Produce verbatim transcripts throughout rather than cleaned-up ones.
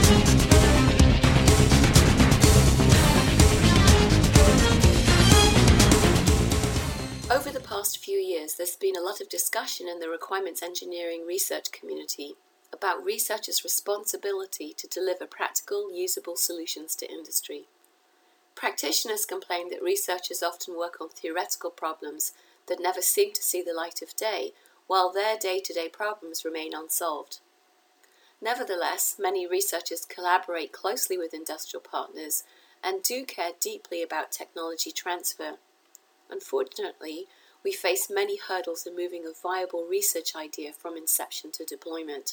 Over the past few years, there's been a lot of discussion in the requirements engineering research community about researchers' responsibility to deliver practical, usable solutions to industry. Practitioners complain that researchers often work on theoretical problems that never seem to see the light of day, while their day-to-day problems remain unsolved. Nevertheless, many researchers collaborate closely with industrial partners and do care deeply about technology transfer. Unfortunately, we face many hurdles in moving a viable research idea from inception to deployment.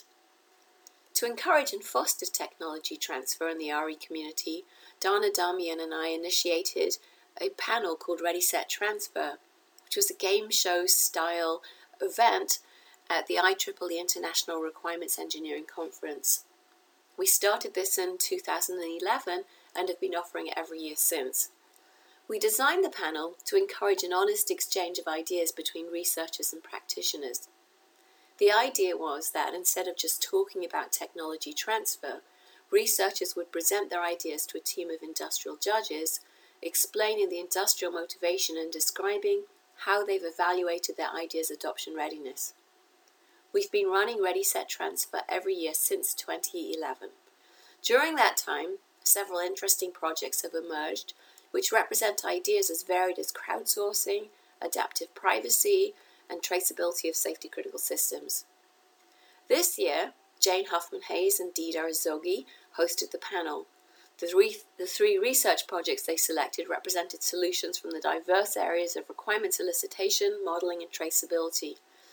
To encourage and foster technology transfer in the R E community, Dana Damian and I initiated a panel called Ready Set Transfer, which was a game show style event at the I triple E International Requirements Engineering Conference. We started this in two thousand eleven and have been offering it every year since. We designed the panel to encourage an honest exchange of ideas between researchers and practitioners. The idea was that instead of just talking about technology transfer, researchers would present their ideas to a team of industrial judges, explaining the industrial motivation and describing how they've evaluated their ideas' adoption readiness. We've been running Ready Set Transfer every year since twenty eleven. During that time, several interesting projects have emerged which represent ideas as varied as crowdsourcing, adaptive privacy, and traceability of safety-critical systems. This year, Jane Huffman-Hayes and Dida Azogi hosted the panel. The three, the three research projects they selected represented solutions from the diverse areas of requirements elicitation, modeling, and traceability.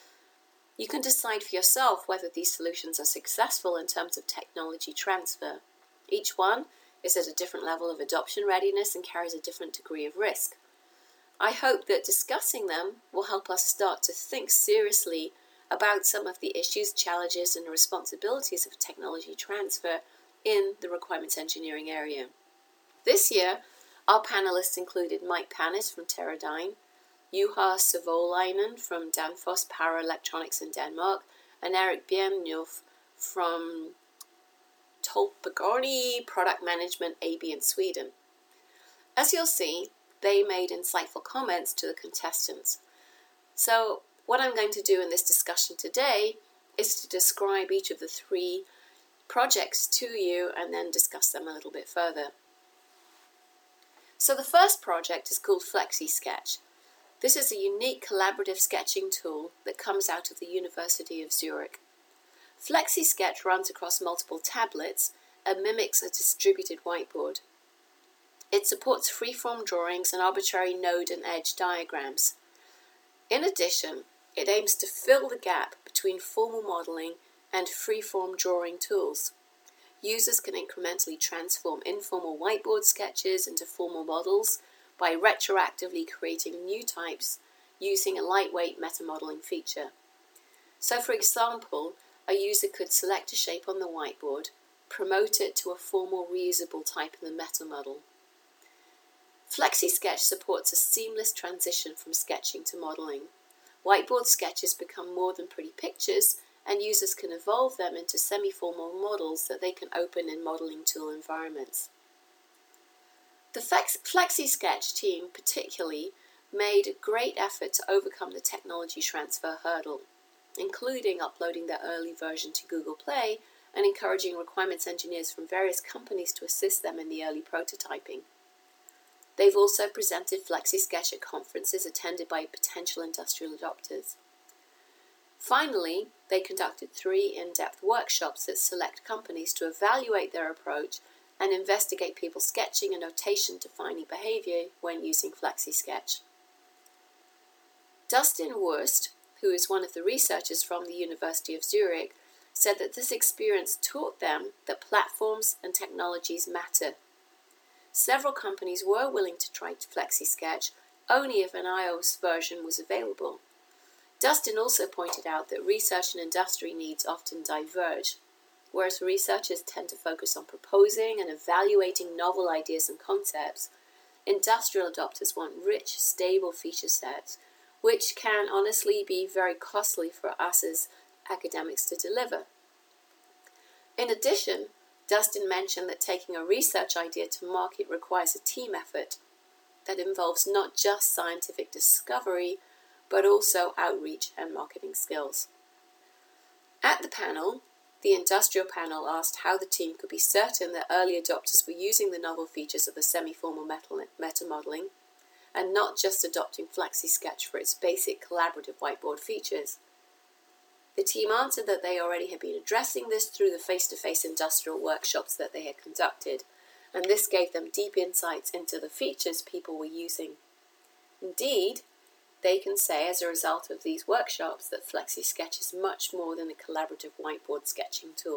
You can decide for yourself whether these solutions are successful in terms of technology transfer. Each one is at a different level of adoption readiness and carries a different degree of risk. I hope that discussing them will help us start to think seriously about some of the issues, challenges, and responsibilities of technology transfer in the requirements engineering area. This year, our panelists included Mike Panis from Teradyne, Juha Savolainen from Danfoss Power Electronics in Denmark, and Eric Bienhoff from Tolpagoni Product Management A B in Sweden. As you'll see, they made insightful comments to the contestants. So what I'm going to do in this discussion today is to describe each of the three projects to you and then discuss them a little bit further. So the first project is called FlexiSketch. This is a unique collaborative sketching tool that comes out of the University of Zurich. FlexiSketch runs across multiple tablets and mimics a distributed whiteboard. It supports freeform drawings and arbitrary node and edge diagrams. In addition, it aims to fill the gap between formal modeling and freeform drawing tools. Users can incrementally transform informal whiteboard sketches into formal models by retroactively creating new types using a lightweight meta-modeling feature. So, for example, a user could select a shape on the whiteboard, promote it to a formal reusable type in the meta model. FlexiSketch supports a seamless transition from sketching to modeling. Whiteboard sketches become more than pretty pictures, and users can evolve them into semi-formal models that they can open in modeling tool environments. The FlexiSketch team particularly made a great effort to overcome the technology transfer hurdle, including uploading their early version to Google Play and encouraging requirements engineers from various companies to assist them in the early prototyping. They've also presented FlexiSketch at conferences attended by potential industrial adopters. Finally, they conducted three in-depth workshops that select companies to evaluate their approach and investigate people's sketching and notation-defining behavior when using FlexiSketch. Dustin Wurst, who is one of the researchers from the University of Zurich, said that this experience taught them that platforms and technologies matter. Several companies were willing to try FlexiSketch only if an iOS version was available. Dustin also pointed out that research and industry needs often diverge. Whereas researchers tend to focus on proposing and evaluating novel ideas and concepts, industrial adopters want rich, stable feature sets, which can honestly be very costly for us as academics to deliver. In addition, Dustin mentioned that taking a research idea to market requires a team effort that involves not just scientific discovery, but also outreach and marketing skills. At the panel, the industrial panel asked how the team could be certain that early adopters were using the novel features of the semi-formal meta-modeling and not just adopting FlexiSketch for its basic collaborative whiteboard features. The team answered that they already had been addressing this through the face-to-face industrial workshops that they had conducted, and this gave them deep insights into the features people were using. Indeed, they can say as a result of these workshops that FlexiSketch is much more than a collaborative whiteboard sketching tool.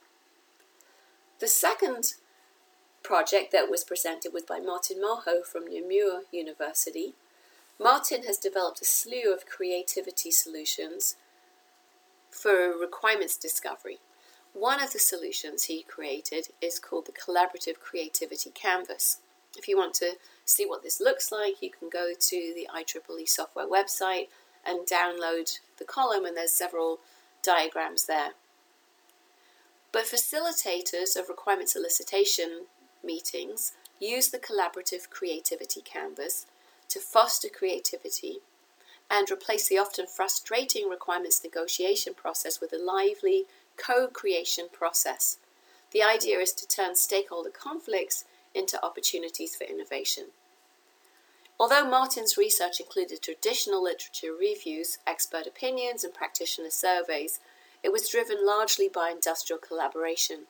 The second project that was presented was by Martin Malho from Namur University. Martin has developed a slew of creativity solutions for requirements discovery. One of the solutions he created is called the Collaborative Creativity Canvas. If you want to see what this looks like, you can go to the I triple E software website and download the column, and there's several diagrams there. But facilitators of requirement solicitation meetings use the Collaborative Creativity Canvas to foster creativity and replace the often frustrating requirements negotiation process with a lively co-creation process. The idea is to turn stakeholder conflicts into opportunities for innovation. Although Martin's research included traditional literature reviews, expert opinions, and practitioner surveys, it was driven largely by industrial collaboration.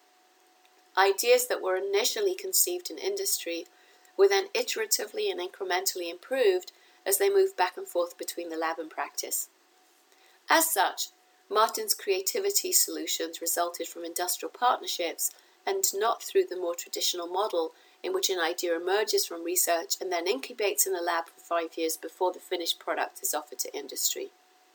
Ideas that were initially conceived in industry were then iteratively and incrementally improved as they moved back and forth between the lab and practice. As such, Martin's creativity solutions resulted from industrial partnerships and not through the more traditional model in which an idea emerges from research and then incubates in a lab for five years before the finished product is offered to industry.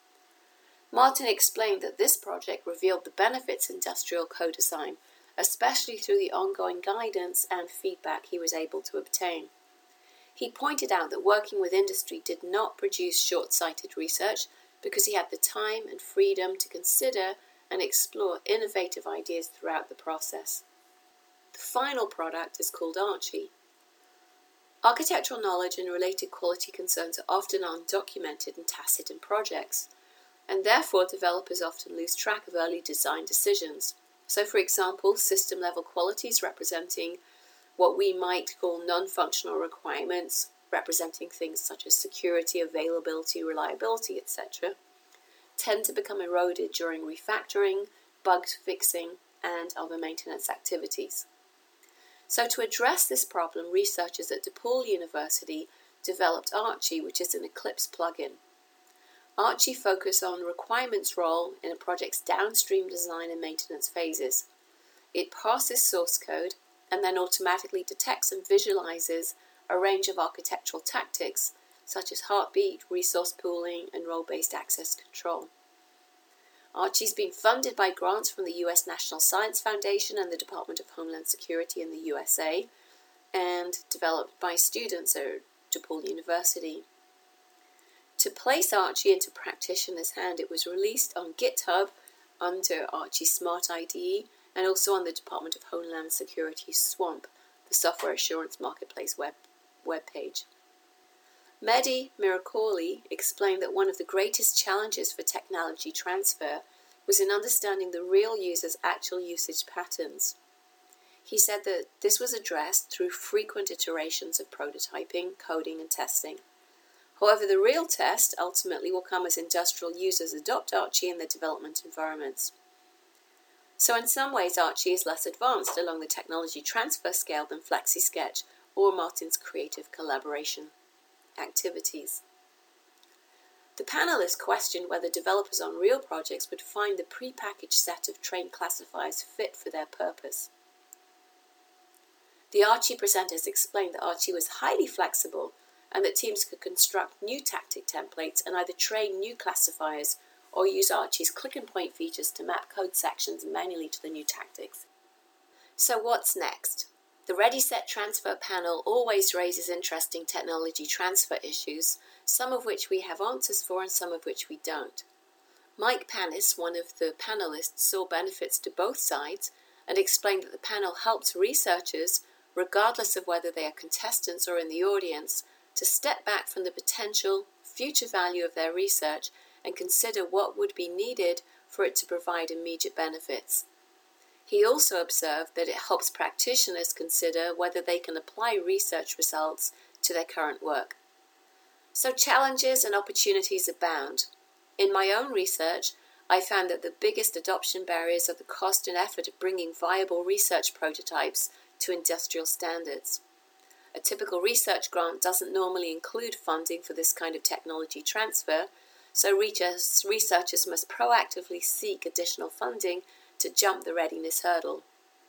Martin explained that this project revealed the benefits of industrial co-design, especially through the ongoing guidance and feedback he was able to obtain. He pointed out that working with industry did not produce short-sighted research because he had the time and freedom to consider and explore innovative ideas throughout the process. The final product is called Archie. Architectural knowledge and related quality concerns are often undocumented and tacit in projects, and therefore developers often lose track of early design decisions. So, for example, system-level qualities representing what we might call non-functional requirements, representing things such as security, availability, reliability, et cetera, tend to become eroded during refactoring, bug fixing, and other maintenance activities. So to address this problem, researchers at DePaul University developed Archie, which is an Eclipse plugin. Archie focuses on requirements role in a project's downstream design and maintenance phases. It parses source code and then automatically detects and visualizes a range of architectural tactics such as heartbeat, resource pooling, and role-based access control. Archie's been funded by grants from the U S National Science Foundation and the Department of Homeland Security in the U S A, and developed by students at DePaul University. To place Archie into practitioners' hand, it was released on GitHub under Archie Smart I D E and also on the Department of Homeland Security's SWAMP, the Software Assurance Marketplace web webpage. Mehdi Miracoli explained that one of the greatest challenges for technology transfer was in understanding the real user's actual usage patterns. He said that this was addressed through frequent iterations of prototyping, coding, and testing. However, the real test ultimately will come as industrial users adopt Archie in their development environments. So in some ways, Archie is less advanced along the technology transfer scale than FlexiSketch or Martin's creative collaboration activities. The panelists questioned whether developers on real projects would find the pre-packaged set of trained classifiers fit for their purpose. The Archie presenters explained that Archie was highly flexible and that teams could construct new tactic templates and either train new classifiers or use Archie's click-and-point features to map code sections manually to the new tactics. So what's next? The Ready Set Transfer panel always raises interesting technology transfer issues, some of which we have answers for and some of which we don't. Mike Panis, one of the panelists, saw benefits to both sides and explained that the panel helped researchers, regardless of whether they are contestants or in the audience, to step back from the potential future value of their research and consider what would be needed for it to provide immediate benefits. He also observed that it helps practitioners consider whether they can apply research results to their current work. So challenges and opportunities abound. In my own research, I found that the biggest adoption barriers are the cost and effort of bringing viable research prototypes to industrial standards. A typical research grant doesn't normally include funding for this kind of technology transfer, so researchers must proactively seek additional funding to jump the readiness hurdle.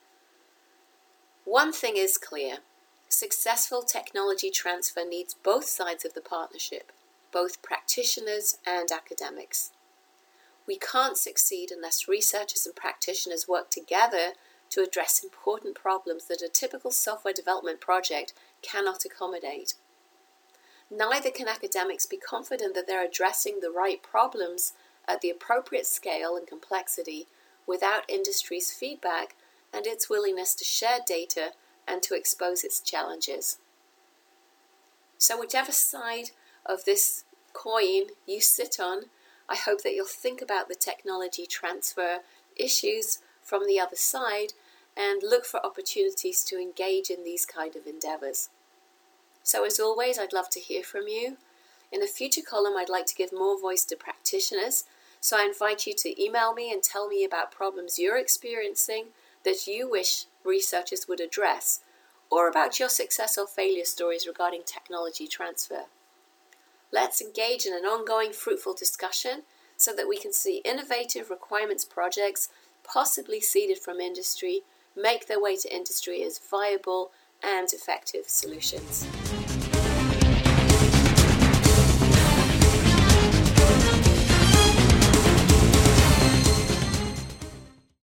One thing is clear: successful technology transfer needs both sides of the partnership, both practitioners and academics. We can't succeed unless researchers and practitioners work together to address important problems that a typical software development project cannot accommodate. Neither can academics be confident that they're addressing the right problems at the appropriate scale and complexity without industry's feedback and its willingness to share data and to expose its challenges. So whichever side of this coin you sit on, I hope that you'll think about the technology transfer issues from the other side and look for opportunities to engage in these kind of endeavors. So as always, I'd love to hear from you. In the future column, I'd like to give more voice to practitioners, so I invite you to email me and tell me about problems you're experiencing that you wish researchers would address, or about your success or failure stories regarding technology transfer. Let's engage in an ongoing fruitful discussion so that we can see innovative requirements projects, possibly seeded from industry, make their way to industry as viable and effective solutions.